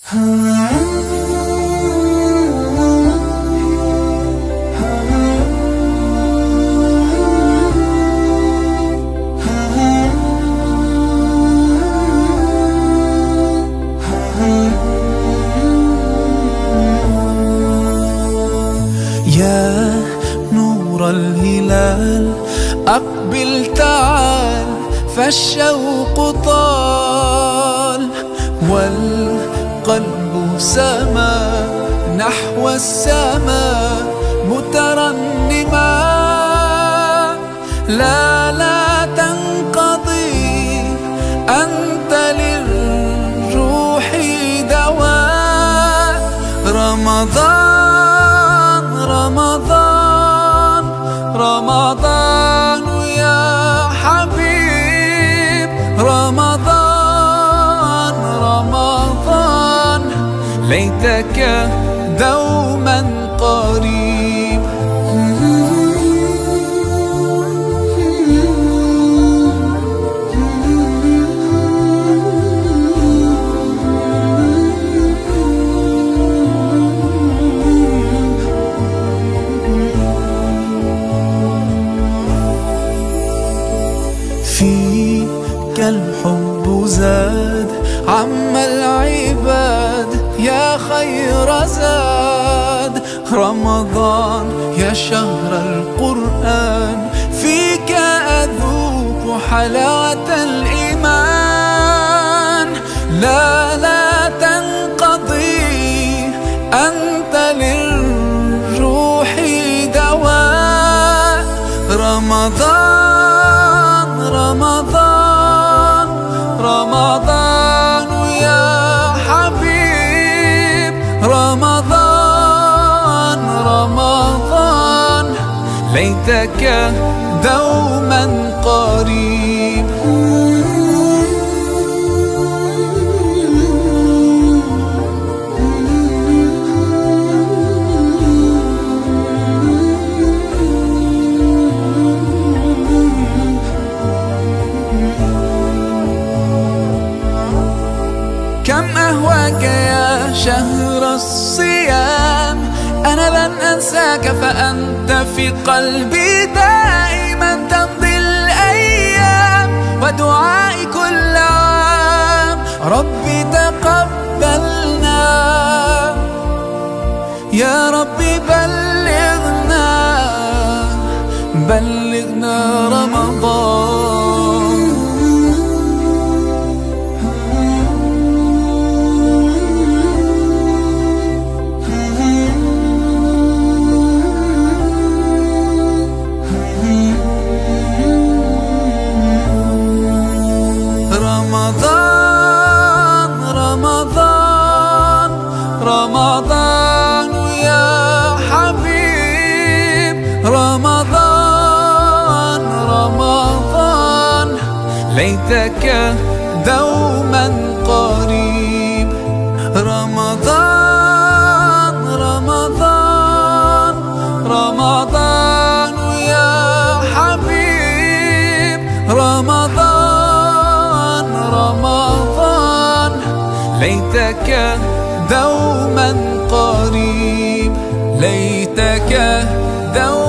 يا نور الهلال أقبل تعال، فالشوق طال والقلب سما نحو السماء مترنما. لا تنقضي، أنت للروح دواء. رمضان يا حبيب، رمضان ليتك دوما قريب. فيك الحب زاد عم العباد، يا خير زاد. رمضان يا شهر القرآن، فيك أذوق حلاوة الإيمان. لا تنقضي، أنت للروح دواء. رمضان يا حبيب، رمضان ليتك دوما قريب. كم أهواك يا شهر الصيام، أنا لن أنساك فأنت في قلبي دائما. تمضي الأيام ودعائي كل عام، ربي تقبلنا يا ربي. بلغنا رمضان. رمضان يا حبيب، رمضان ليتك دوما قريب. رمضان يا حبيب، رمضان ليتك دوما قريب. ليتك دوما